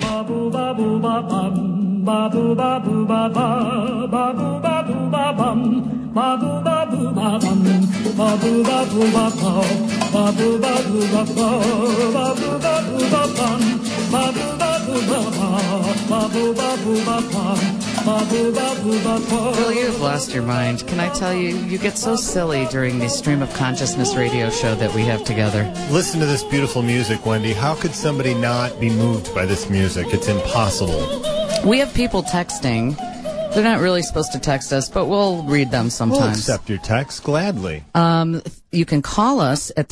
Babu babu ba bum, babu babu ba ba, babu babu ba bum, babu babu ba bum, babu babu ba ba, babu babu ba ba, babu babu ba bum, babu babu ba ba, babu babu ba bum, babu babu ba ba. Bill, you've lost your mind. Can I tell you, you get so silly during the Stream of Consciousness radio show that we have together. Listen to this beautiful music, Wendy. How could somebody not be moved by this music? It's impossible. We have people texting. They're not really supposed to text us, but we'll read them sometimes. We'll accept your text gladly. You can call us at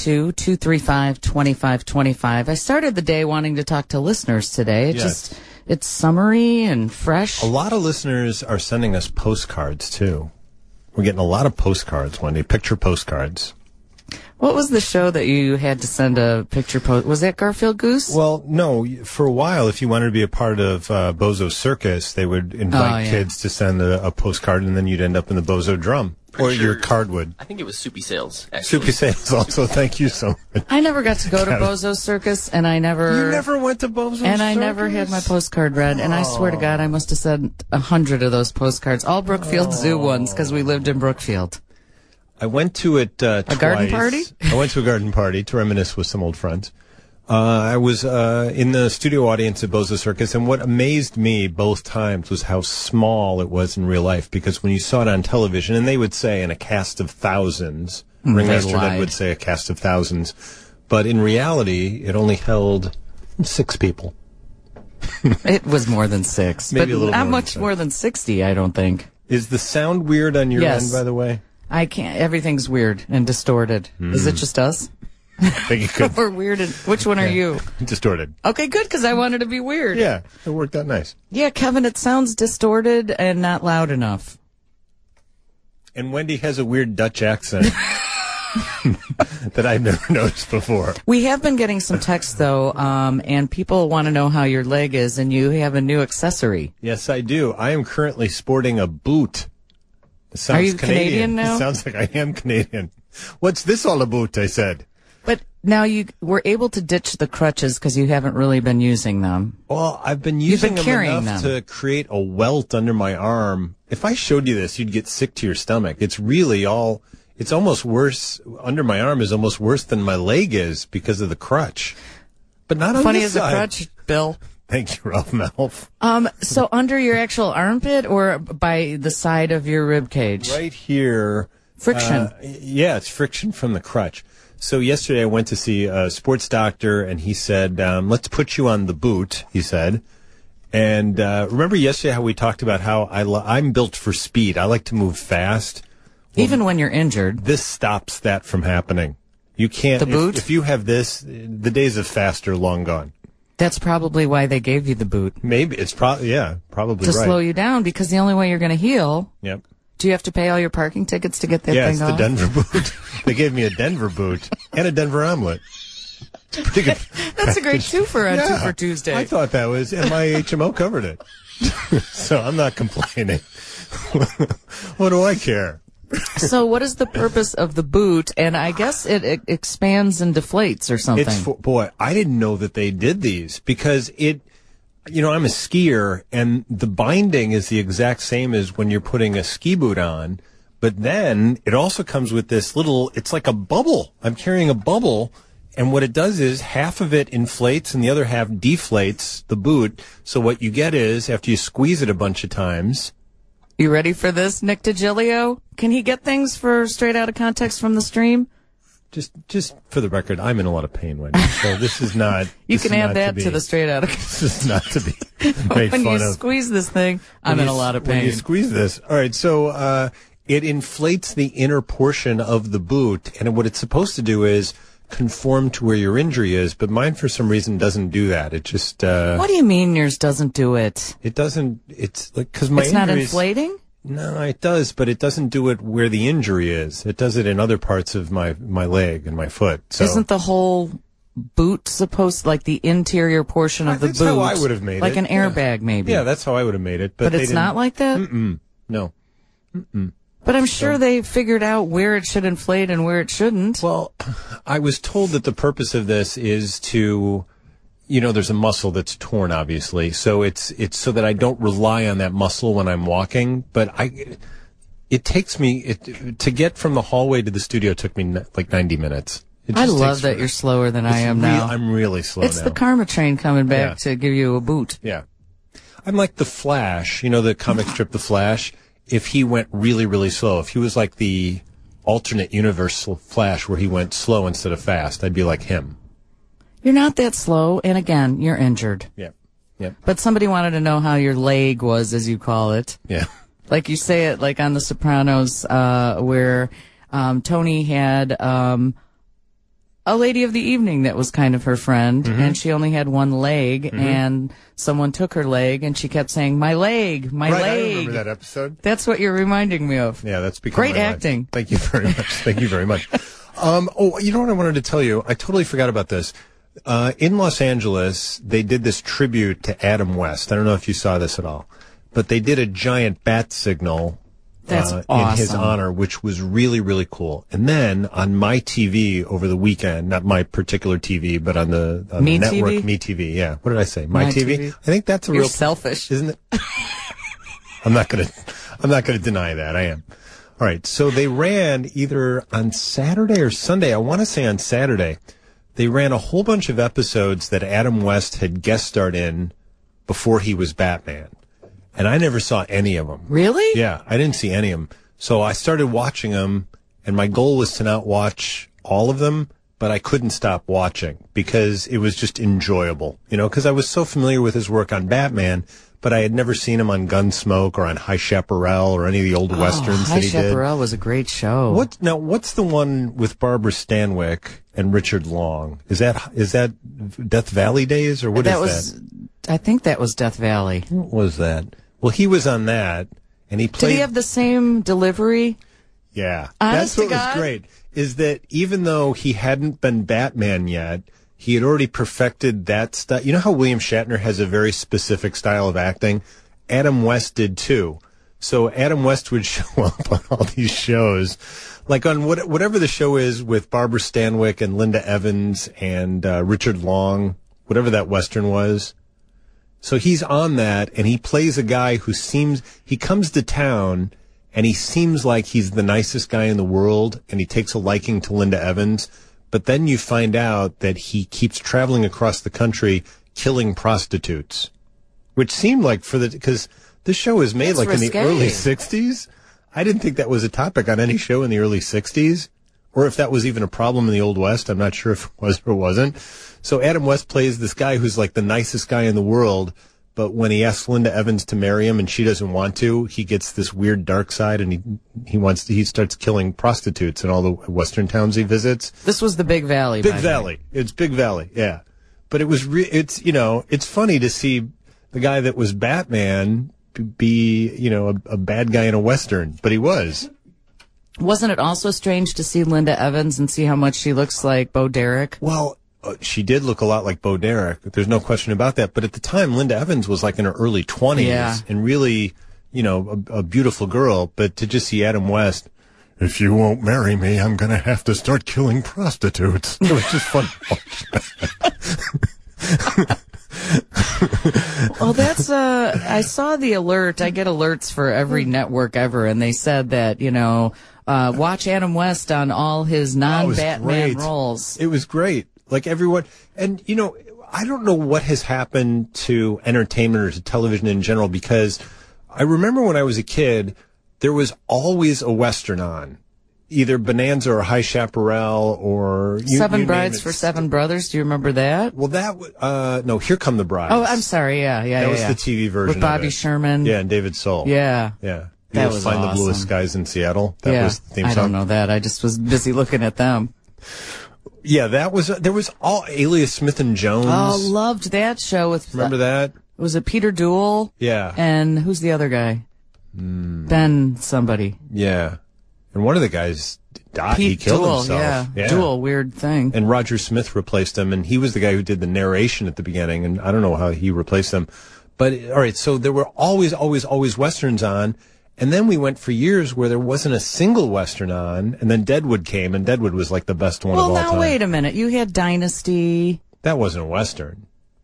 312-235-2525. I started the day wanting to talk to listeners today. It's summery and fresh. A lot of listeners are sending us postcards, too. We're getting a lot of postcards, Wendy. Picture postcards. What was the show that you had to send a picture post? Was that Garfield Goose? Well, no. For a while, if you wanted to be a part of Bozo Circus, they would invite kids to send a postcard, and then you'd end up in the Bozo Drum. Your card would. I think it was Soupy Sales, actually. Soupy Sales also. Thank you so much. I never got to go to Bozo Circus, and I never... You never went to Bozo Circus? And I never had my postcard read, and I swear to God, I must have sent 100 of those postcards. All Brookfield Zoo ones, because we lived in Brookfield. I went to it twice. A garden party? I went to a garden party to reminisce with some old friends. I was in the studio audience at Bozo Circus, and what amazed me both times was how small it was in real life, because when you saw it on television, and they would say in a cast of thousands, Ringmaster Ned would say a cast of thousands, but in reality, it only held 6 people. It was more than 6. Maybe but a little not more much more than 60, I don't think. Is the sound weird on your end, by the way? I can't. Everything's weird and distorted. Is it just us? I think it could. We're weird. Which one are you? Distorted. Okay, good, because I wanted to be weird. Yeah, it worked out nice. Yeah, Kevin, it sounds distorted and not loud enough. And Wendy has a weird Dutch accent that I've never noticed before. We have been getting some texts, though, and people want to know how your leg is, and you have a new accessory. Yes, I do. I am currently sporting a boot. It sounds Are you Canadian now? It sounds like I am Canadian. What's this all about, I said. But now you were able to ditch the crutches because you haven't really been using them. Well, I've been using them enough to create a welt under my arm. If I showed you this, you'd get sick to your stomach. It's really it's almost worse. Under my arm is almost worse than my leg is because of the crutch. But not on Funny this as side. a crutch, Bill. Thank you, Ralph Malf. So under your actual armpit or by the side of your rib cage? Right here. Friction. Yeah, it's friction from the crutch. So yesterday I went to see a sports doctor, and he said, let's put you on the boot, he said. And remember yesterday how we talked about how I'm built for speed. I like to move fast. Well, even when you're injured. This stops that from happening. You can't. The boot? If you have this, the days of fast are long gone. That's probably why they gave you the boot. Maybe. It's probably right. To slow you down, because the only way you're going to heal. Yep. Do you have to pay all your parking tickets to get that thing off? Yeah, it's the Denver boot. They gave me a Denver boot and a Denver omelet. Pretty good. That's a great twofer on Two for Tuesday. I thought that was, and my HMO covered it. So I'm not complaining. What do I care? So what is the purpose of the boot? And I guess it expands and deflates or something. Boy, I didn't know that they did these because I'm a skier, and the binding is the exact same as when you're putting a ski boot on, but then it also comes with this it's like a bubble. I'm carrying a bubble, and what it does is half of it inflates and the other half deflates the boot. So what you get is, after you squeeze it a bunch of times... You ready for this, Nick DiGilio? Can he get things for Straight Out of Context from the stream? Just for the record, I'm in a lot of pain, Wendy. So this is not. You can add that to the Straight Out of. This is not to be made when fun you of. Squeeze this thing, I'm in a lot of pain. When you squeeze this, all right. So it inflates the inner portion of the boot, and what it's supposed to do is conform to where your injury is. But mine, for some reason, doesn't do that. It just. What do you mean yours doesn't do it? It doesn't. It's like because my. It's not inflating. No, it does, but it doesn't do it where the injury is. It does it in other parts of my leg and my foot. So. Isn't the whole boot supposed, like the interior portion of the boot? That's how I would have made it. Like an airbag, maybe. Yeah, that's how I would have made it. But it's not like that? No. But I'm sure they figured out where it should inflate and where it shouldn't. Well, I was told that the purpose of this is to there's a muscle that's torn, obviously. So it's so that I don't rely on that muscle when I'm walking. But it takes me to get from the hallway to the studio took me like 90 minutes. I love that you're slower than I am now. I'm really slow It's now. the karma train coming back to give you a boot. Yeah. I'm like the Flash, the comic strip The Flash. If he went really, really slow, if he was like the alternate universe Flash where he went slow instead of fast, I'd be like him. You're not that slow, and again, you're injured. Yeah. Yeah. But somebody wanted to know how your leg was, as you call it. Yeah. Like you say it, like on The Sopranos, where Tony had a lady of the evening that was kind of her friend, and she only had one leg, and someone took her leg, and she kept saying, "My leg, my leg." I remember that episode. That's what you're reminding me of. Yeah, that's become great my life. acting. Thank you very much. Thank you very much. You know what I wanted to tell you? I totally forgot about this. In Los Angeles, they did this tribute to Adam West. I don't know if you saw this at all, but they did a giant bat signal. That's in awesome. his honor, which was really, really cool. And then on my TV over the weekend, not my particular TV, but on the Me network, TV? Me TV. Yeah. What did I say? My TV? I think that's a You're real, selfish. isn't it? I'm not gonna deny that. I am. All right. So they ran either on Saturday or Sunday. I want to say on Saturday. They ran a whole bunch of episodes that Adam West had guest starred in before he was Batman. And I never saw any of them. Really? Yeah, I didn't see any of them. So I started watching them, and my goal was to not watch all of them, but I couldn't stop watching because it was just enjoyable, because I was so familiar with his work on Batman, but I had never seen him on Gunsmoke or on High Chaparral or any of the old westerns that he did. High Chaparral was a great show. What's the one with Barbara Stanwyck and Richard Long? Is that Death Valley Days or what is that? I think that was Death Valley. What was that? Well, he was on that, and he played. Did he have the same delivery? Yeah. Honest That's what to God? was great, is that even though he hadn't been Batman yet, he had already perfected that stuff. You know how William Shatner has a very specific style of acting? Adam West did too. So Adam West would show up on all these shows, like on whatever the show is with Barbara Stanwyck and Linda Evans and Richard Long, whatever that Western was. So he's on that, and he plays a guy who he comes to town, and he seems like he's the nicest guy in the world, and he takes a liking to Linda Evans. But then you find out that he keeps traveling across the country killing prostitutes, which seemed like because this show is made That's like risque. in the early 60s. I didn't think that was a topic on any show in the early 60s, or if that was even a problem in the Old West. I'm not sure if it was or wasn't. So Adam West plays this guy who's like the nicest guy in the world, but when he asks Linda Evans to marry him and she doesn't want to, he gets this weird dark side, and he starts killing prostitutes in all the Western towns he visits. This was the Big Valley. Big Valley. It's Big Valley. Yeah. But it was it's funny to see the guy that was Batman be, a bad guy in a Western, but he was. Wasn't it also strange to see Linda Evans and see how much she looks like Bo Derek? Well, she did look a lot like Bo Derek. There's no question about that. But at the time, Linda Evans was like in her early 20s and really, a beautiful girl. But to just see Adam West, if you won't marry me, I'm going to have to start killing prostitutes. It was just fun to watch. Well, that's, I saw the alert. I get alerts for every network ever, and they said that, watch Adam West on all his non-Batman roles. It was great. Like everyone, and I don't know what has happened to entertainment or to television in general, because I remember when I was a kid, there was always a Western on. Either Bonanza or High Chaparral or... Seven Brides for Seven Brothers. Do you remember that? Well, no, Here Come the Brides. Oh, I'm sorry. Yeah. That was the TV version with Bobby of it. Sherman. Yeah, and David Soul. Yeah. Yeah. That was Find awesome. the Bluest Skies in Seattle. That was the theme song. I don't know that. I just was busy looking at them. Yeah, there was all Alias Smith and Jones. Oh, loved that show with... Remember that? Was it Peter Duell? Yeah. And who's the other guy? Ben somebody. Yeah. And one of the guys died. He killed Duell, himself. Yeah. Duell, weird thing. And Roger Smith replaced him, and he was the guy who did the narration at the beginning, and I don't know how he replaced them. But, all right, so there were always Westerns on, and then we went for years where there wasn't a single Western on, and then Deadwood came, and Deadwood was like the best one of all time. Well, now, wait a minute. You had Dynasty. That wasn't a Western.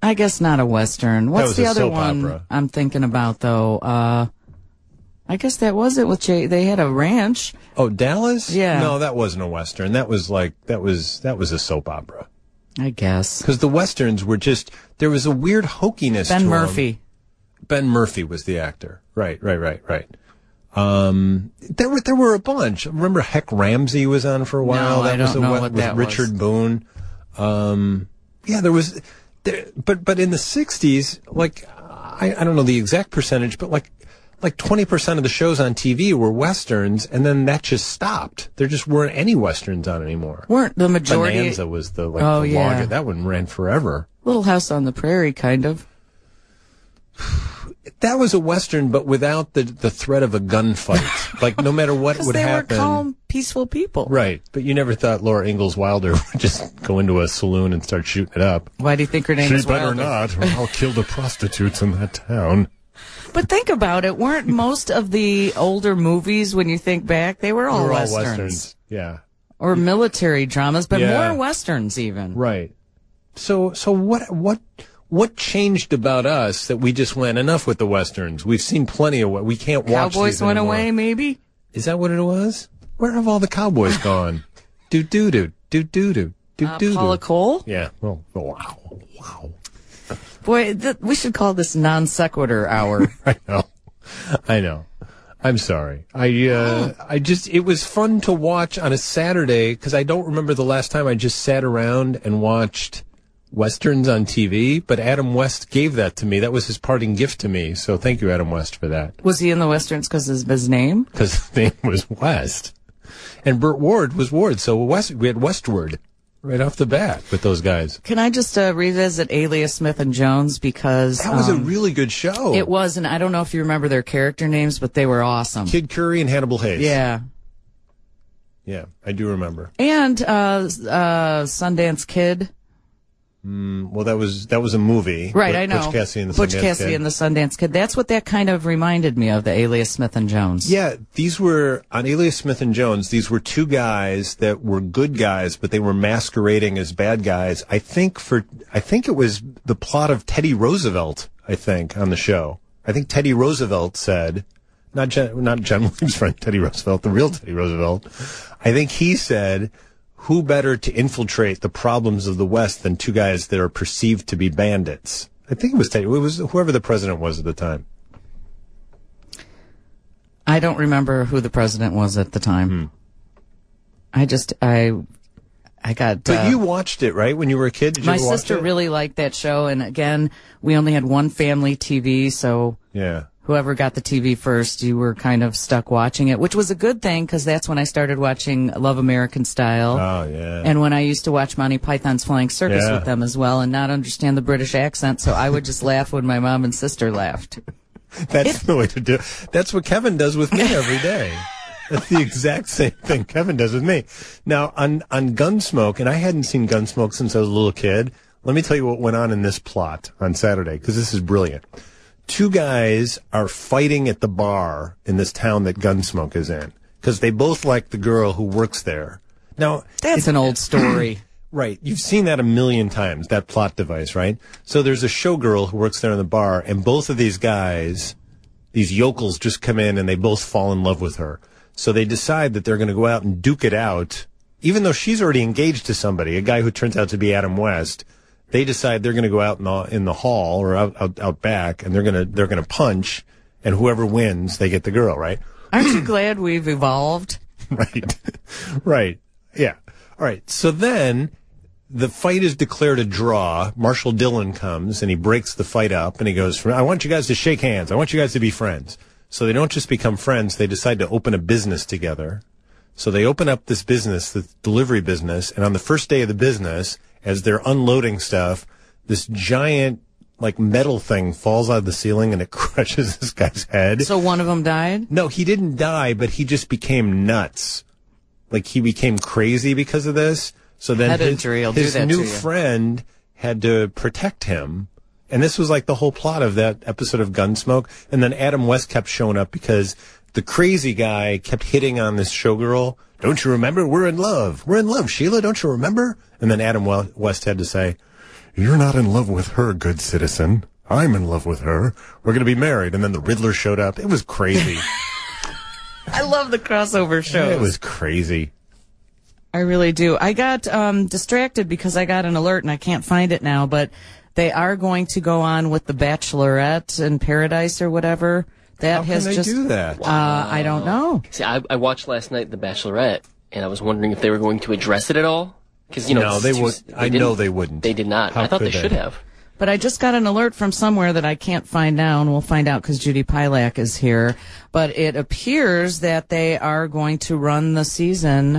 I guess not a Western. What's was the a other soap one opera. I'm thinking about, though? I guess that was it with Jay. They had a ranch. Oh, Dallas? Yeah. No, that wasn't a Western. That was a soap opera. I guess. Because the Westerns were just, there was a weird hokiness to Ben them. Murphy. Ben Murphy was the actor. Right. There were a bunch. Remember Heck Ramsey was on for a while? No, I don't know what with that was. Richard Boone. Yeah, there was, but in the 60s, like, I don't know the exact percentage, but like 20% of the shows on TV were Westerns, and then that just stopped. There just weren't any Westerns on anymore. Weren't the majority? Bonanza was the Oh, the yeah. longest. That one ran forever. Little House on the Prairie, kind of. That was a Western, but without the threat of a gunfight. Like, no matter what would They happen. were calm, peaceful people. Right. But you never thought Laura Ingalls Wilder would just go into a saloon and start shooting it up. Why do you think her name is Wilder? not, or I'll kill the prostitutes in that town. But think about it. Weren't most of the older movies, when you think back, they were all They were all Westerns. Westerns. Yeah. Or military dramas, but Yeah. more Westerns even. Right. So what changed about us that we just went, enough with the Westerns? We've seen plenty of what we can't watch. Cowboys these went anymore. away, maybe? Is that what it was? Where have all the cowboys gone? Do. Paula Cole? Yeah. Well, wow. Boy, we should call this non sequitur hour. I know. I'm sorry. It was fun to watch on a Saturday because I don't remember the last time I just sat around and watched Westerns on TV, but Adam West gave that to me. That was his parting gift to me. So thank you, Adam West, for that. Was he in the Westerns because of his name? Because his name was West. And Burt Ward was Ward. So we had Westward right off the bat with those guys. Can I just revisit Alias Smith and Jones? Because That was a really good show. it was, and I don't know if you remember their character names, but they were awesome. Kid Curry and Hannibal Hayes. Yeah. Yeah, I do remember. And Sundance Kid. Well, that was a movie. Right, I know. Butch Cassidy and the Butch Sundance Cassidy Kid. and the Sundance Kid. That's what that kind of reminded me of, the Alias Smith and Jones. Yeah, these were, on Alias Smith and Jones, these were two guys that were good guys, but they were masquerading as bad guys. I think it was the plot of Teddy Roosevelt, on the show. I think Teddy Roosevelt said, not John Williams' friend Teddy Roosevelt, the real Teddy Roosevelt. I think he said, who better to infiltrate the problems of the West than two guys that are perceived to be bandits? I think it was Teddy. It was whoever the president was at the time. I don't remember who the president was at the time. I got. But you watched it, right, when you were a kid? Did you my ever watch sister it? really liked that show, and again, we only had one family TV, so Yeah. whoever got the TV first, you were kind of stuck watching it, which was a good thing because that's when I started watching Love American Style. Oh, yeah. And when I used to watch Monty Python's Flying Circus Yeah. with them as well and not understand the British accent, so I would just laugh when my mom and sister laughed. That's the way to do it. That's what Kevin does with me every day. That's the exact same thing Kevin does with me. Now, on Gunsmoke, and I hadn't seen Gunsmoke since I was a little kid, let me tell you what went on in this plot on Saturday, because this is brilliant. Two guys are fighting at the bar in this town that Gunsmoke is in, because they both like the girl who works there. Now, That's an old story. right. You've seen that a million times, that plot device, right? So there's a showgirl who works there in the bar, and both of these guys, these yokels, just come in and they both fall in love with her. So they decide that they're going to go out and duke it out, even though she's already engaged to somebody, a guy who turns out to be Adam West. They decide they're going to go out in the hall or out back, and they're going to punch, and whoever wins, they get the girl, right? Aren't you glad we've evolved? Right. Right. Yeah. All right. So then the fight is declared a draw. Marshall Dillon comes and he breaks the fight up and he goes, I want you guys to shake hands. I want you guys to be friends. So they don't just become friends. They decide to open a business together. So they open up this business, the delivery business. And on the first day of the business, as they're unloading stuff, this giant like metal thing falls out of the ceiling and it crushes this guy's head. So one of them died? No, he didn't die, but he just became nuts. Like he became crazy because of this. So then Head injury will do his that new to you. friend had to protect him. And this was like the whole plot of that episode of Gunsmoke. And then Adam West kept showing up because the crazy guy kept hitting on this showgirl. Don't you remember? We're in love. We're in love, Sheila. Don't you remember? And then Adam West had to say, You're not in love with her, good citizen. I'm in love with her. We're going to be married. And then the Riddler showed up. It was crazy. I love the crossover shows. It was crazy. I really do. I got distracted because I got an alert and I can't find it now, but they are going to go on with The Bachelorette in Paradise or whatever. That How has can they just do that? I don't know. See, I watched last night The Bachelorette, and I was wondering if they were going to address it at all. Because No, they would. I know they wouldn't. They did not. How I thought could they should have. But I just got an alert from somewhere that I can't find now, and we'll find out because Judy Pilak is here. But it appears that they are going to run the season.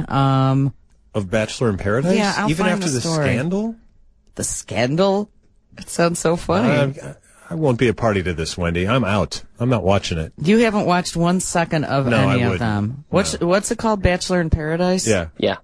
Of Bachelor in Paradise? Yeah, I'll even find after the the story. scandal? The scandal? It sounds so funny. I won't be a party to this, Wendy. I'm out. I'm not watching it. You haven't watched 1 second of No, any I of wouldn't. them. No. What's it called? Bachelor in Paradise? Yeah. Yeah.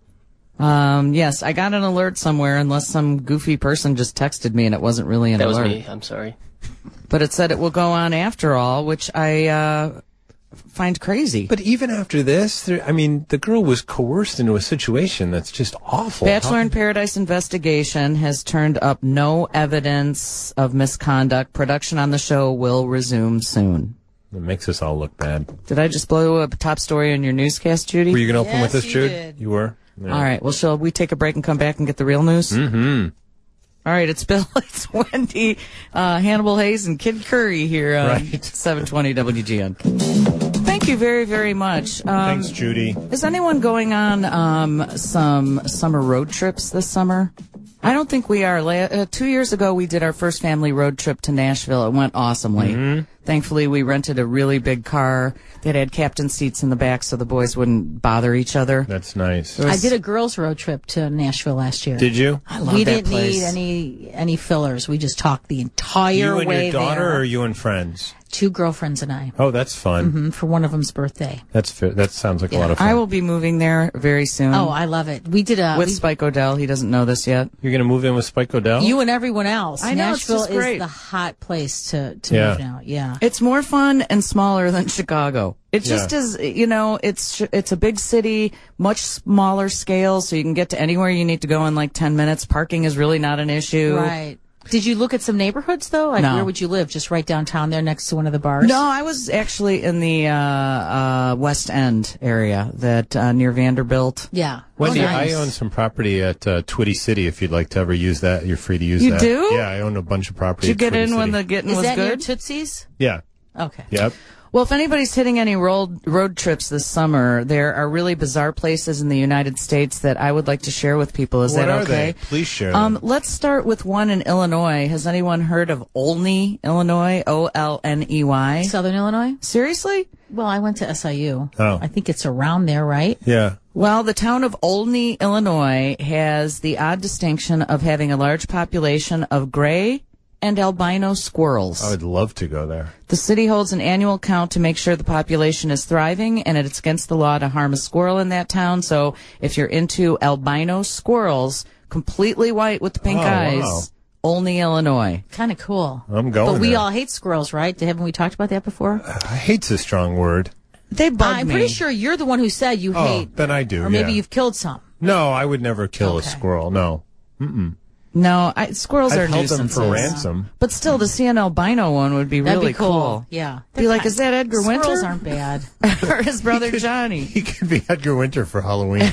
Yes, I got an alert somewhere, unless some goofy person just texted me and it wasn't really an That alert. was me. I'm sorry. But it said it will go on after all, which I find crazy. But even after this, the girl was coerced into a situation that's just awful. Bachelor in Paradise investigation has turned up no evidence of misconduct. Production on the show will resume soon. It makes us all look bad. Did I just blow up a top story on your newscast, Judy? Were you going to open with Yes, this, you Jude? did. You were? Yeah. All right. Well, shall we take a break and come back and get the real news? Mm-hmm. All right. It's Bill, it's Wendy, Hannibal Hayes, and Kid Curry here on Right. 720 WGN. Thank you very, very much. Thanks, Judy. Is anyone going on some summer road trips this summer? I don't think we are. 2 years ago, we did our first family road trip to Nashville. It went awesomely. Mm-hmm. Thankfully, we rented a really big car that had captain seats in the back so the boys wouldn't bother each other. That's nice. I did a girls' road trip to Nashville last year. Did you? I love We that didn't place. need any fillers. We just talked the entire You and way your daughter, there. or you and friends? 2 girlfriends and I, Oh, that's fun. for one of them's birthday. That sounds like a lot of fun. I will be moving there very soon. Oh, I love it. We did with Spike Odell. He doesn't know this yet. You're going to move in with Spike Odell? you and everyone else. I know, it's Nashville just great. is the hot place to Yeah. move now. Yeah. It's more fun and smaller than Chicago. It just Yeah. is, it's a big city, much smaller scale, so you can get to anywhere you need to go in like 10 minutes. Parking is really not an issue. Right. Did you look at some neighborhoods though? Like No. where would you live? Just right downtown there next to one of the bars? No, I was actually in the West End area, that near Vanderbilt. Yeah. Wendy, Oh, nice. I own some property at Twitty City. If you'd like to ever use that, you're free to use You that. do? Yeah, I own a bunch of property. Did you at get Twitty in when City. the getting Is was that near good? Tootsie's? Yeah. Okay. Yep. Well, if anybody's hitting any road trips this summer, there are really bizarre places in the United States that I would like to share with people. Is What that are okay? they? Please share them. Let's start with one in Illinois. Has anyone heard of Olney, Illinois? Olney? Southern Illinois? Seriously? Well, I went to SIU. Oh. I think it's around there, right? Yeah. Well, the town of Olney, Illinois has the odd distinction of having a large population of gray and albino squirrels. I would love to go there. The city holds an annual count to make sure the population is thriving, and it's against the law to harm a squirrel in that town. So if you're into albino squirrels, completely white with the pink Oh, eyes, wow. Olney, Illinois. Kind of cool. I'm going But we there. all hate squirrels, right? Haven't we talked about that before? Hate's a strong word. They bug I'm me. pretty sure you're the one who said you Oh, hate. then I do, Or maybe yeah. you've killed some. No, I would never kill a Okay. squirrel. No. No, squirrels are I'd hold them nuisances. for ransom. But still, to see an albino one would be That'd really be cool. Yeah. Be like, is that Edgar Squirrels Winter? aren't bad. Or his brother Johnny. He could be Edgar Winter for Halloween.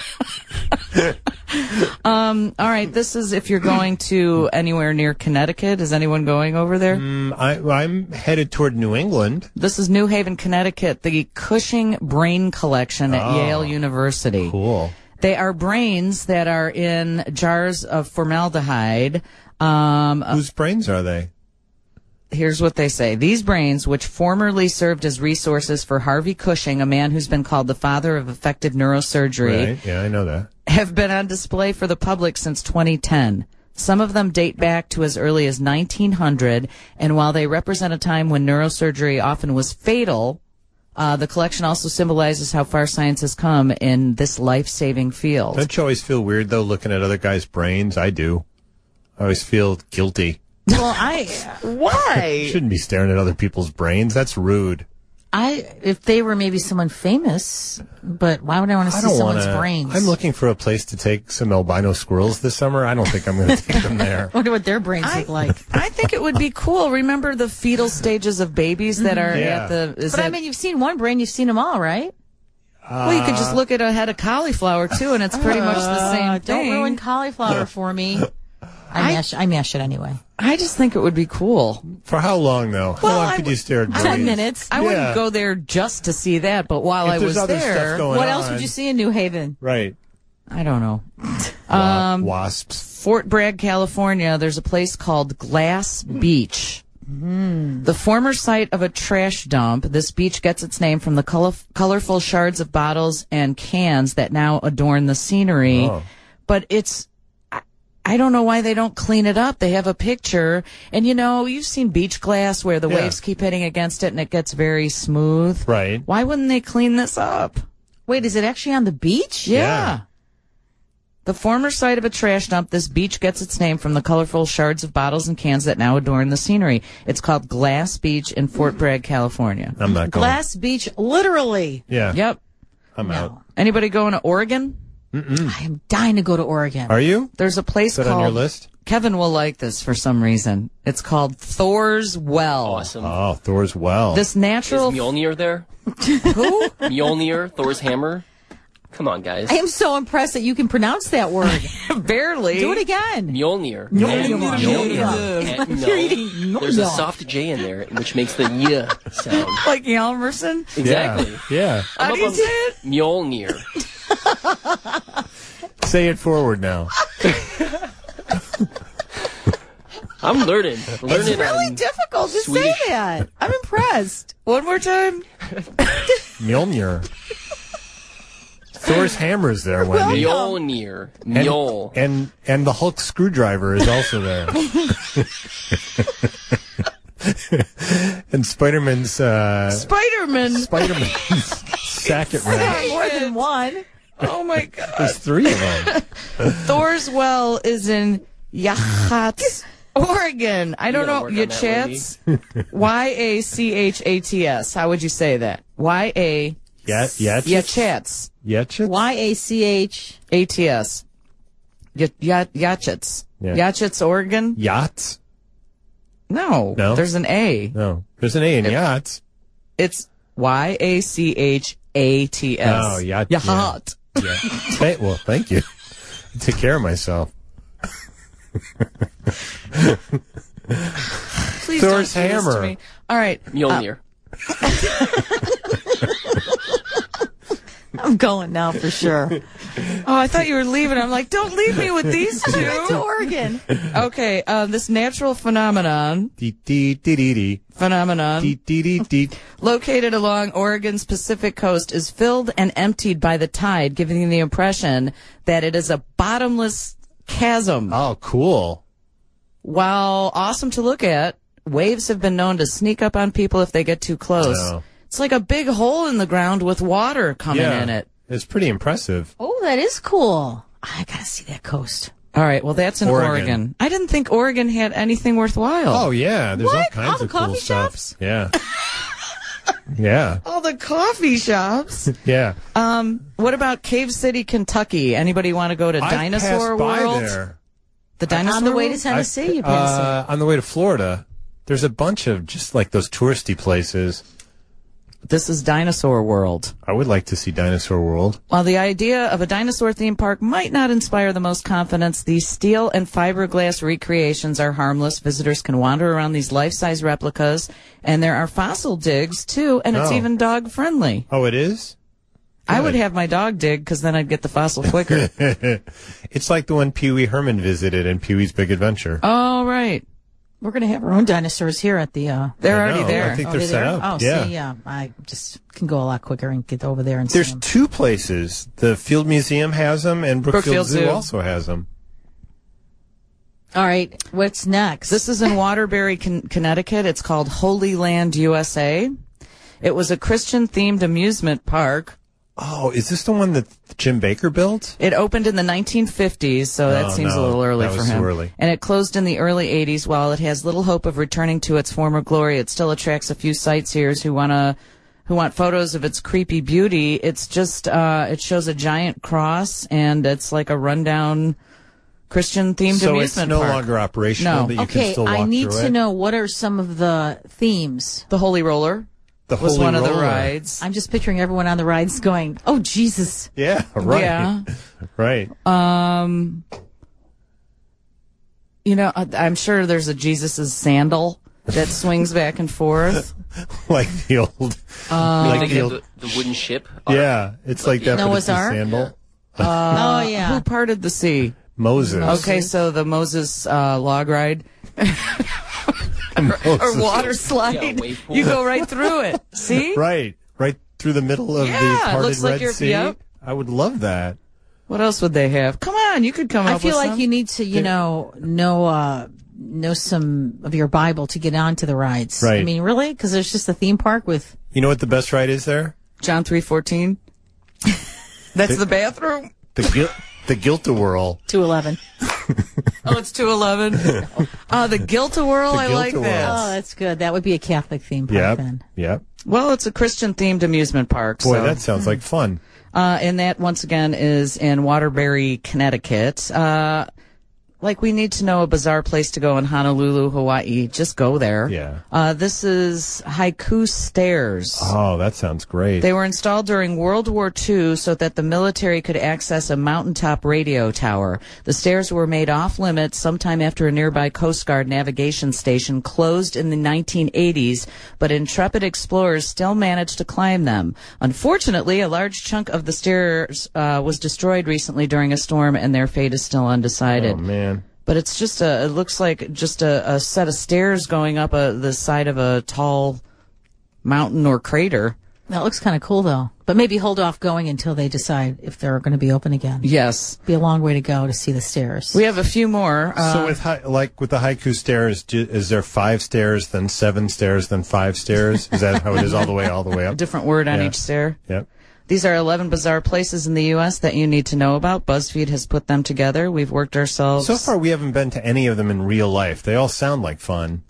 All right, this is if you're going to anywhere near Connecticut. Is anyone going over there? I'm headed toward New England. This is New Haven, Connecticut, the Cushing Brain Collection at Yale University. Cool. They are brains that are in jars of formaldehyde. Whose brains are they? Here's what they say. These brains, which formerly served as resources for Harvey Cushing, a man who's been called the father of effective neurosurgery, Right. Yeah, I know that. have been on display for the public since 2010. Some of them date back to as early as 1900, and while they represent a time when neurosurgery often was fatal, the collection also symbolizes how far science has come in this life-saving field. Don't you always feel weird, though, looking at other guys' brains? I do. I always feel guilty. Well, Why? Shouldn't be staring at other people's brains. That's rude. If they were maybe someone famous, but why would I want to I see don't someone's want to. brains? I'm looking for a place to take some albino squirrels this summer. I don't think I'm going to take them there. Wonder what their brains look like. I think it would be cool. Remember the fetal stages of babies that are Yeah. at the... But I mean, you've seen one brain, you've seen them all, right? well, you could just look at a head of cauliflower, too, and it's pretty much the same thing. Don't ruin cauliflower for me. I mash it anyway. I just think it would be cool. For how long, though? How long could you stare at 10 brains? minutes. I wouldn't go there just to see that, but while If I there's was other stuff there... going What else on. would you see in New Haven? Right. I don't know. Wasps. Fort Bragg, California, there's a place called Glass Beach. The former site of a trash dump, this beach gets its name from the colorful shards of bottles and cans that now adorn the scenery. Oh. But I don't know why they don't clean it up. They have a picture, and you've seen beach glass where the Yeah. waves keep hitting against it and it gets very smooth. Right. Why wouldn't they clean this up? Wait, is it actually on the beach? Yeah. The former site of a trash dump, this beach gets its name from the colorful shards of bottles and cans that now adorn the scenery. It's called Glass Beach in Fort Bragg, California. I'm not going. Glass Beach, literally. Yeah. Yep. I'm out. Anybody going to Oregon? I am dying to go to Oregon. Are you? There's a place Is that called... on your list? Kevin will like this for some reason. It's called Thor's Well. Awesome. Oh, Thor's Well. This Is natural... Mjolnir there? Who? Mjolnir, Thor's hammer? Come on, guys. I am so impressed that you can pronounce that word. Barely. Do it again. Mjolnir. Mjolnir. No. You're eating There's a Mjolnir. soft J in there, which makes the Y sound. Like Yalmerson? Exactly. Yeah. How do you say it? Mjolnir. Say it forward now. I'm learning. It's Learning really on difficult to Swedish. say that. I'm impressed. One more time. Mjolnir. Thor's hammer's there, Wendy. Mjolnir. Mjol. And the Hulk screwdriver is also there. And Spider-Man's Spider-Man. sacket wrench. More than one. Oh, my God. There's three of them. Thor's Well is in Yachats, Oregon. I don't know. You gotta work on that, Yachats? Y-A-C-H-A-T-S. How would you say that? Y-A... Yachits? Yachats. Yachits? Y-A-C-H. A-T-S. Yachats. Yeah. Yachats, Oregon? Yachts? No. No? There's an A. No. There's an A in yachts. It's Y-A-C-H-A-T-S. Oh, yacht. Yacht. Yeah. Well, thank you. I take care of myself. Please Thor's don't do this to hammer. me. All right. Mjolnir. I'm going now for sure. Oh, I thought you were leaving. I'm like, don't leave me with these to two. Oregon. Okay. This natural phenomenon located along Oregon's Pacific coast is filled and emptied by the tide, giving the impression that it is a bottomless chasm. Oh, cool. While awesome to look at, waves have been known to sneak up on people if they get too close. Oh. It's like a big hole in the ground with water coming in it. It's pretty impressive. Oh, that is cool. I gotta see that coast. All right, well, that's in Oregon. Oregon. I didn't think Oregon had anything worthwhile. Oh, yeah. There's all What? kinds All the of cool coffee stuff. shops? Yeah. Yeah. All the coffee shops. Yeah. What about Cave City, Kentucky? Anybody want to go to Dinosaur I passed by World? there. The Dinosaur On the way to World? Tennessee, you passed it. On the way to Florida, there's a bunch of just like those touristy places. This is Dinosaur World. I would like to see Dinosaur World. While the idea of a dinosaur theme park might not inspire the most confidence, these steel and fiberglass recreations are harmless. Visitors can wander around these life-size replicas, and there are fossil digs, too, and it's Oh. even dog-friendly. Oh, it is? I would have my dog dig, because then I'd get the fossil quicker. It's like the one Pee Wee Herman visited in Pee Wee's Big Adventure. All right. We're going to have our own dinosaurs here at the... They're I already know. there. I think Oh, they're set there? up. Oh, yeah. see, yeah. I just can go a lot quicker and get over there and There's see them. two places. The Field Museum has them, and Brookfield Brookfield Zoo Zoo. also has them. All right, what's next? This is in Waterbury, Connecticut. It's called Holy Land, USA. It was a Christian-themed amusement park. Oh, is this the one that Jim Baker built? It opened in the 1950s, so that Oh, seems a no. little early That for was him. too early. And it closed in the early 80s. While it has little hope of returning to its former glory, it still attracts a few sightseers who want who want photos of its creepy beauty, it's just, it shows a giant cross and it's like a rundown Christian-themed So amusement it's no park. longer operational, No. but you can Okay, still walk I need through to it? know what are some of the themes. The Holy Roller The was Holy one of the Roller. rides. I'm just picturing everyone on the rides going, "Oh Jesus!" Yeah, right. Yeah. Right. You know, I'm sure there's a Jesus's sandal that swings back and forth. Like the old... like Think the of old the wooden ship. yeah, it's like that, but Noah's it's a Ark? sandal. Oh yeah. Who parted the sea? Moses. Okay, so the Moses log ride or water slide. Yeah, wave pool. You go right through it. See? Right through the middle of Yeah, the it parted looks like Red you're- Sea. yep. I would love that. What else would they have? Come on, you could come up I feel with like some. you need to, know some of your Bible to get onto the rides. Right. I mean, really? Because there's just a theme park with. You know what the best ride is there? John 3:14. That's the bathroom. The Guilt-A-Whirl. 211. Oh, it's 211. The Guilt-A-Whirl. I like Guilt-A-Whirl. that. Oh, that's good. That would be a Catholic theme park Yep. then. Yep. Well, it's a Christian-themed amusement park. Boy, so. that sounds like fun. And that, once again, is in Waterbury, Connecticut. Like, we need to know a bizarre place to go in Honolulu, Hawaii. Just go there. Yeah. This is Haiku Stairs. Oh, that sounds great. They were installed during World War II so that the military could access a mountaintop radio tower. The stairs were made off limits sometime after a nearby Coast Guard navigation station closed in the 1980s, but intrepid explorers still managed to climb them. Unfortunately, a large chunk of the stairs was destroyed recently during a storm, and their fate is still undecided. Oh, man. But it's just it looks like just a set of stairs going up the side of a tall mountain or crater. That looks kind of cool, though. But maybe hold off going until they decide if they're going to be open again. Yes. Be a long way to go to see the stairs. We have a few more. So with with the Haiku stairs, is there 5 stairs, then 7 stairs, then 5 stairs? Is that how it is all the way A up? different word on Yeah. each stair. Yep. These are 11 bizarre places in the U.S. that you need to know about. BuzzFeed has put them together. We've worked ourselves. So far, we haven't been to any of them in real life. They all sound like fun.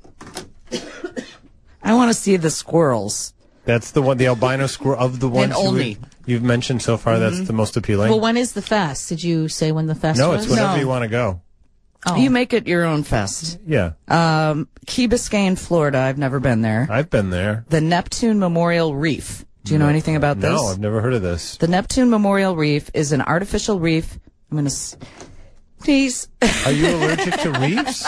I want to see the squirrels. That's the one, the albino squirrel of the ones only. you've mentioned so far. That's the most appealing. Well, when is the fest? Did you say when the fest No, was? it's whenever No. you want to go. Oh. You make it your own fest. Yeah, Key Biscayne, Florida. I've never been there. I've been there. The Neptune Memorial Reef. Do you know anything about this? No, I've never heard of this. The Neptune Memorial Reef is an artificial reef. I'm going to sneeze. Are you allergic to reefs?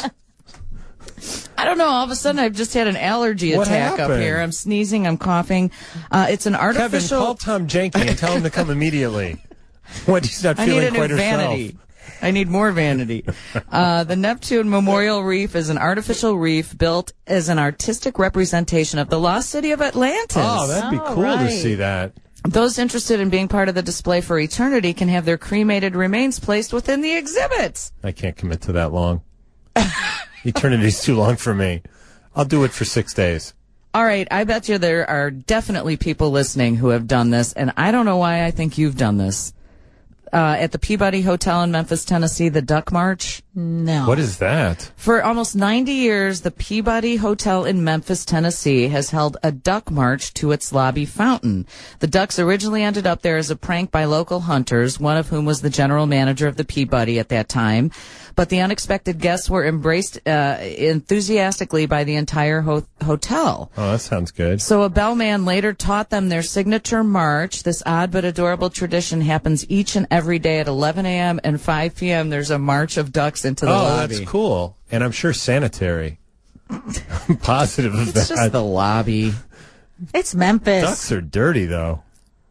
I don't know. All of a sudden, I've just had an allergy What attack up happened? here. I'm sneezing. I'm coughing. It's an Kevin, artificial. call Tom Jenke and tell him to come immediately. When he's not I need feeling a new quite vanity. herself. I need more vanity. The Neptune Memorial Reef is an artificial reef built as an artistic representation of the lost city of Atlantis. Oh, that'd be Oh, cool to right. see that. Those interested in being part of the display for eternity can have their cremated remains placed within the exhibits. I can't commit to that long. Eternity's too long for me. I'll do it for 6 days. All right, I bet you there are definitely people listening who have done this, and I don't know why I think you've done this. At the Peabody Hotel in Memphis, Tennessee, the Duck March. No. What is that? For almost 90 years, the Peabody Hotel in Memphis, Tennessee has held a duck march to its lobby fountain. The ducks originally ended up there as a prank by local hunters, one of whom was the general manager of the Peabody at that time. But the unexpected guests were embraced enthusiastically by the entire hotel. Oh, that sounds good. So a bellman later taught them their signature march. This odd but adorable tradition happens each and every day at 11 a.m. and 5 p.m. There's a march of ducks into the Oh, lobby. that's cool. And I'm sure sanitary. I'm positive of It's that. just the lobby. It's Memphis. Ducks are dirty, though.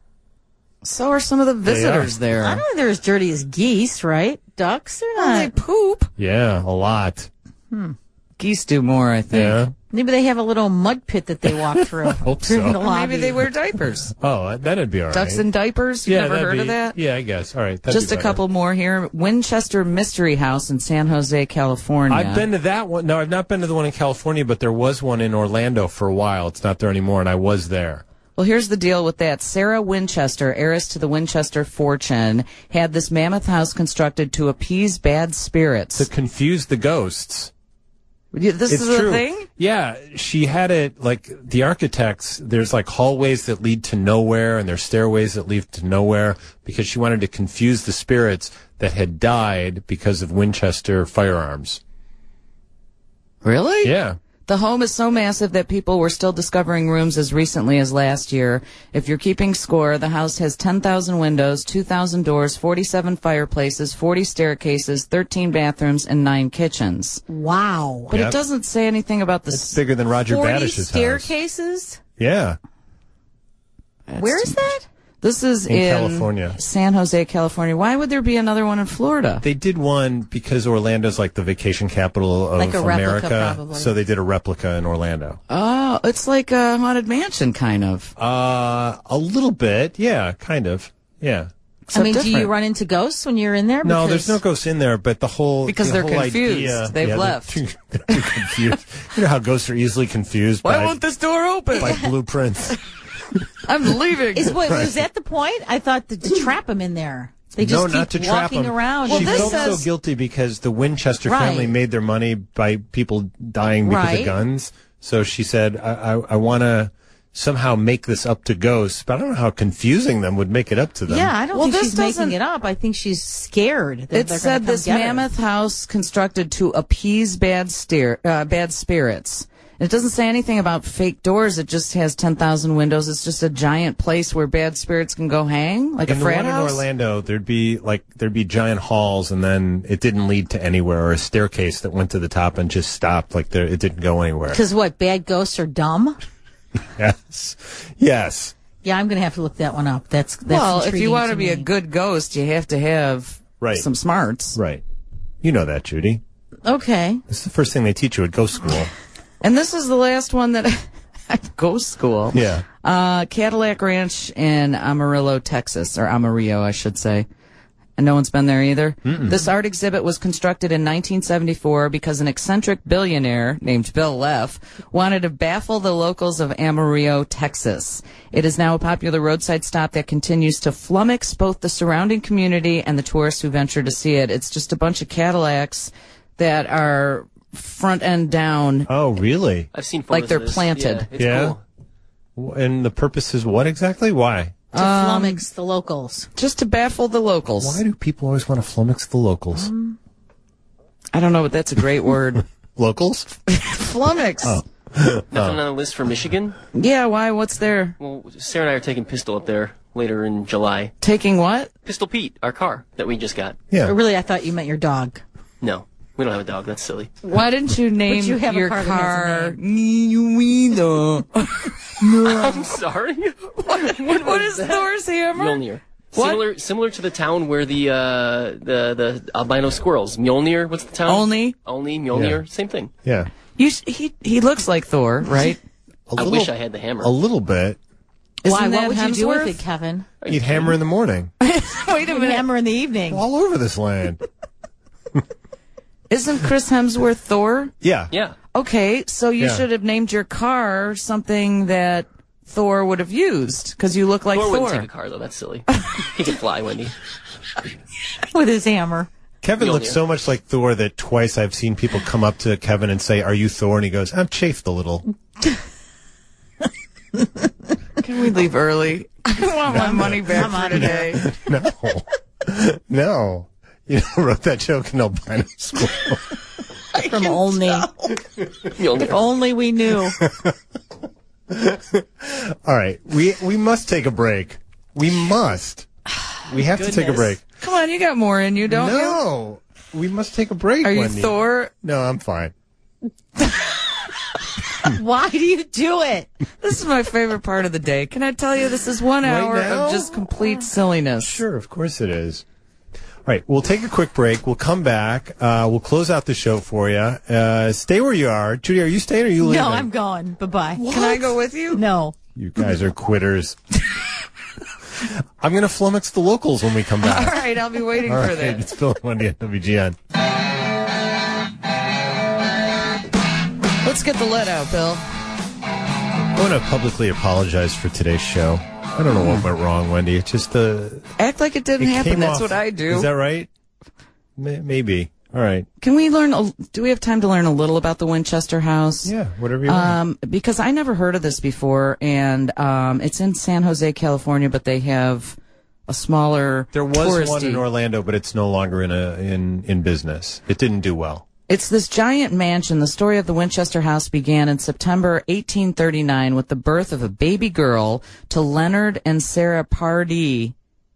So are some of the visitors I there. don't think they're as dirty as geese, right? Ducks, they're Well, they not. poop. Yeah, a lot. Geese do more, I think. Yeah. Maybe they have a little mud pit that they walk through. Hope through so. the Or lobby. maybe they wear diapers. Oh, that'd be all right. Ducks in diapers? You've never that'd heard be- of that? Yeah, I guess. All right. that'd Just be a better. couple more here. Winchester Mystery House in San Jose, California. I've been to that one. No, I've not been to the one in California, but there was one in Orlando for a while. It's not there anymore, and I was there. Well, here's the deal with that. Sarah Winchester, heiress to the Winchester fortune, had this mammoth house constructed to appease bad spirits. To confuse the ghosts. This It's is true. a thing? Yeah, she had it like the architects. There's like hallways that lead to nowhere, and there's stairways that lead to nowhere because she wanted to confuse the spirits that had died because of Winchester firearms. Really? Yeah. The home is so massive that people were still discovering rooms as recently as last year. If you're keeping score, the house has 10,000 windows, 2,000 doors, 47 fireplaces, 40 staircases, 13 bathrooms, and 9 kitchens. Wow. But Yep. it doesn't say anything about the... It's bigger than Roger 40 Badish's house. staircases? Yeah. Where is that? This is In California. San Jose, California. Why would there be another one in Florida? They did one because Orlando's like the vacation capital of Like a replica, America. probably. So they did a replica in Orlando. Oh, it's like a haunted mansion, kind of. A little bit. Yeah, kind of. Yeah. Except I mean, do you different. run into ghosts when you're in there? No, Because- there's no ghosts in there, but the whole Because the they're whole confused. idea- They've they're left. too confused. You know how ghosts are easily confused Why by, won't this door open? by blueprints. I'm leaving. Was that the point? I thought to trap him in there. They just No, keep not to trap walking them. around. Well, She this felt says- so guilty because the Winchester Right. family made their money by people dying because Right. of guns. So she said, I want to somehow make this up to ghosts, but I don't know how confusing them would make it up to them. Yeah, I don't Well, think this she's making doesn't- it up. I think she's scared. That It they're said gonna come this get her. mammoth house constructed to appease bad spirits. It doesn't say anything about fake doors. It just has 10,000 windows. It's just a giant place where bad spirits can go hang, like In a the frat one in house. Orlando, there'd be giant halls, and then it didn't lead to anywhere, or a staircase that went to the top and just stopped. Like it didn't go anywhere. Because what? Bad ghosts are dumb. Yes, yes. Yeah, I'm going to have to look that one up. That's Well, if intriguing you want to be me. a good ghost, you have to have Right. some smarts. Right. You know that, Judy. Okay. This is the first thing they teach you at ghost school. And this is the last one that ghost school. Yeah. Cadillac Ranch in Amarillo, Texas, or Amarillo, I should say. And no one's been there either. This art exhibit was constructed in 1974 because an eccentric billionaire named Bill Leff wanted to baffle the locals of Amarillo, Texas. It is now a popular roadside stop that continues to flummox both the surrounding community and the tourists who venture to see it. It's just a bunch of Cadillacs that are front end down. Oh, really? I've seen photos Like they're of this. planted. Yeah, it's Yeah. cool. And the purpose is what exactly? Why? To flummox the locals. Just to baffle the locals. Why do people always want to flummox the locals? I don't know, but that's a great word. Locals? Flummox. Nothing on the list for Michigan? Yeah, why? What's there? Well, Sarah and I are taking Pistol up there later in July. Taking what? Pistol Pete, our car that we just got. Yeah. Really, I thought you meant your dog. No, we don't have a dog. That's silly. Why didn't you name you have a your car that has a car? I'm sorry. What is Thor's hammer? Mjolnir. What? Similar to the town where the albino squirrels. Mjolnir. What's the town? Only? Mjolnir. Yeah. Same thing. Yeah. He looks like Thor, right? I wish I had the hammer. A little bit. Why? Isn't What that would you do with Hemsworth? it, Kevin? Eat hammer in the morning. Wait a minute. Hammer in the evening. All over this land. Isn't Chris Hemsworth Thor? Yeah. Yeah. Okay, so you Yeah. should have named your car something that Thor would have used, because you look like Thor wouldn't take Thor. a car though. That's silly. He can fly, Wendy. With his hammer. Kevin Mjolnir. looks so much like Thor that twice I've seen people come up to Kevin and say, "Are you Thor?" And he goes, "I'm chafed a little." Can we leave early? I want my money back I'm for outta here. today. No. No. You wrote that joke in albino school. From only. Mjolnir. Only we knew. All right. We must take a break. We must. We have to take a break. Come on, you got more in you, don't you? No. We must take a break. Are you Wendy. Thor? No, I'm fine. Why do you do it? This is my favorite part of the day. Can I tell you, this is 1 hour now? of just complete silliness. Sure, of course it is. All right, we'll take a quick break. We'll come back. We'll close out the show for you. Stay where you are. Judy, are you staying or are you leaving? No, I'm going. Bye-bye. Can I go with you? No. You guys are quitters. I'm going to flummox the locals when we come All back. right, I'll be waiting All for right, that. it's Bill and Wendy at WGN. Let's get the lead out, Bill. I want to publicly apologize for today's show. I don't know what went wrong, Wendy. It's just Act like it didn't it happen. came That's off- what I do. Is that right? Maybe. All right. Can we do we have time to learn a little about the Winchester House? Yeah, whatever you want. Because I never heard of this before, and it's in San Jose, California, but they have a smaller There was one in touristy- Orlando, but it's no longer in business. It didn't do well. It's this giant mansion. The story of the Winchester House began in September 1839 with the birth of a baby girl to Leonard and Sarah Pardee.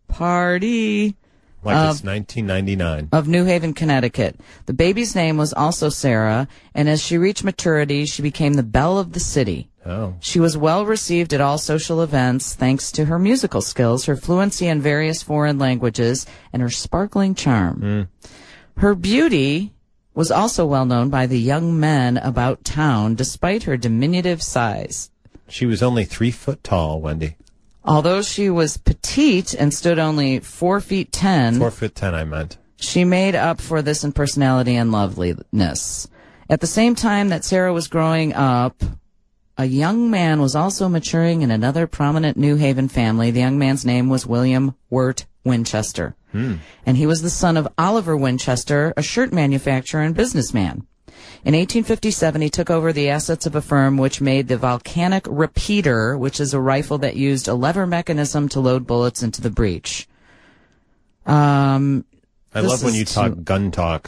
Like it's 1999. Of New Haven, Connecticut. The baby's name was also Sarah, and as she reached maturity, she became the belle of the city. Oh. She was well received at all social events thanks to her musical skills, her fluency in various foreign languages, and her sparkling charm. Her beauty was also well known by the young men about town, despite her diminutive size. She was only 3 foot tall, Wendy. Although she was petite and stood only 4 feet 10, 4 foot 10, I meant. she made up for this in personality and loveliness. At the same time that Sarah was growing up, a young man was also maturing in another prominent New Haven family. The young man's name was William Wirt Winchester. And he was the son of Oliver Winchester, a shirt manufacturer and businessman. In 1857, he took over the assets of a firm which made the Volcanic Repeater, which is a rifle that used a lever mechanism to load bullets into the breech. I This love when is you talk gun talk.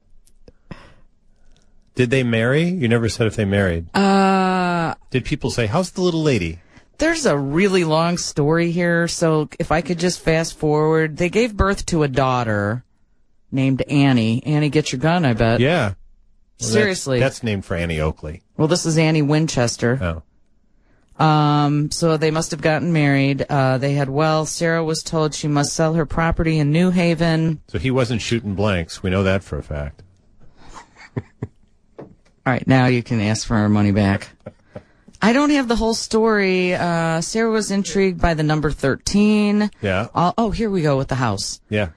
Did they marry? You never said if they married. Did people say, how's the little lady? There's a really long story here, so if I could just fast forward. They gave birth to a daughter named Annie. Annie, get your gun, I bet. Yeah. Well, Seriously. That's named for Annie Oakley. Well, this is Annie Winchester. Oh. So they must have gotten married. They had wealth. Sarah was told she must sell her property in New Haven. So he wasn't shooting blanks. We know that for a fact. All right, now you can ask for her money back. I don't have the whole story. Sarah was intrigued by the number 13. Yeah. Oh, here we go with the house. Yeah.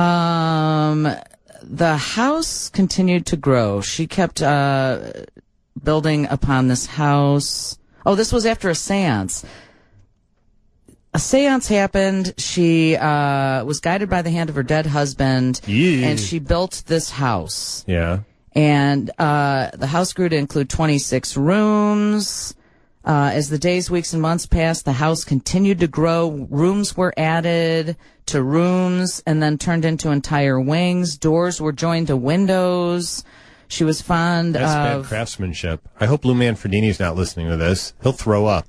The house continued to grow. She kept building upon this house. Oh, this was after a seance. A seance happened. She was guided by the hand of her dead husband, Yeah. and she built this house. Yeah. And the house grew to include 26 rooms. As the days, weeks, and months passed, the house continued to grow. Rooms were added to rooms and then turned into entire wings. Doors were joined to windows. She was fond That's bad of... craftsmanship. I hope Lou Manfredini's not listening to this. He'll throw up.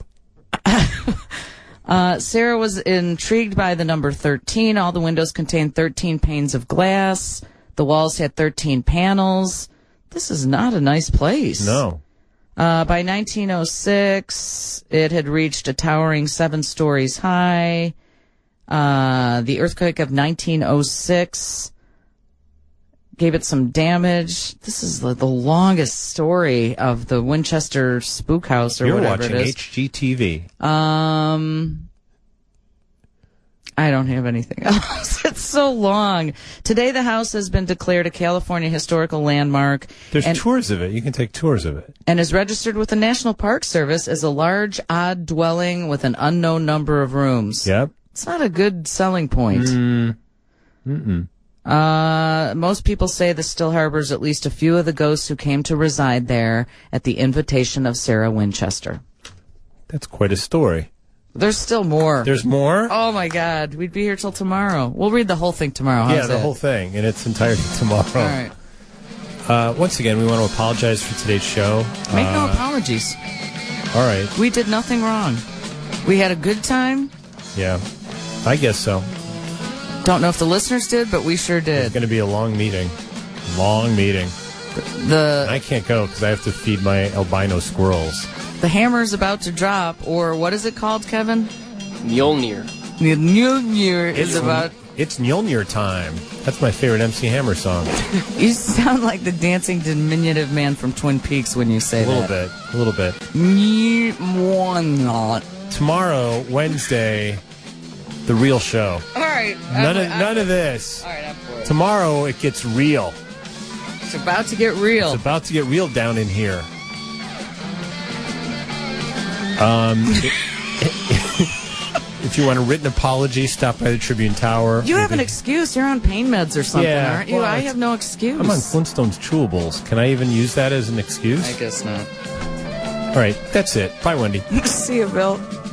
Sarah was intrigued by the number 13. All the windows contained 13 panes of glass. The walls had 13 panels. This is not a nice place. No. By 1906, it had reached a towering 7 stories high. The earthquake of 1906 gave it some damage. This is the longest story of the Winchester Spook House or You're whatever watching it is. HGTV. I don't have anything else. It's so long. Today, the house has been declared a California historical landmark. There's and, tours of it. You can take tours of it. and is registered with the National Park Service as a large, odd dwelling with an unknown number of rooms. Yep. It's not a good selling point. Most people say this still harbors at least a few of the ghosts who came to reside there at the invitation of Sarah Winchester. That's quite a story. There's still more. There's more? Oh my God, we'd be here till tomorrow. We'll read the whole thing tomorrow. How's Yeah, the that? whole thing in its entirety tomorrow. All right. Once again, we want to apologize for today's show. Make no apologies. All right. We did nothing wrong. We had a good time. Yeah. I guess so. Don't know if the listeners did, but we sure It's did. going to be a long meeting. Long meeting. The I can't go because I have to feed my albino squirrels. hammer's about to drop, or what is it called, Kevin? Mjolnir. The new year is about... It's Mjolnir time. That's my favorite MC Hammer song. You sound like the dancing diminutive man from Twin Peaks when you say A little that. bit. A little bit. Not. Tomorrow, Wednesday, the real show. All right. None of this. All right, I'm for it. Tomorrow, it gets real. It's about to get real. It's about to get real down in here. If you want a written apology, stop by the Tribune Tower. You have an excuse. You're on pain meds or something, aren't you? well, I have no excuse. I'm on Flintstones Chewables. Can I even use that as an excuse? I guess not. All right, that's it. Bye, Wendy. See you, Bill.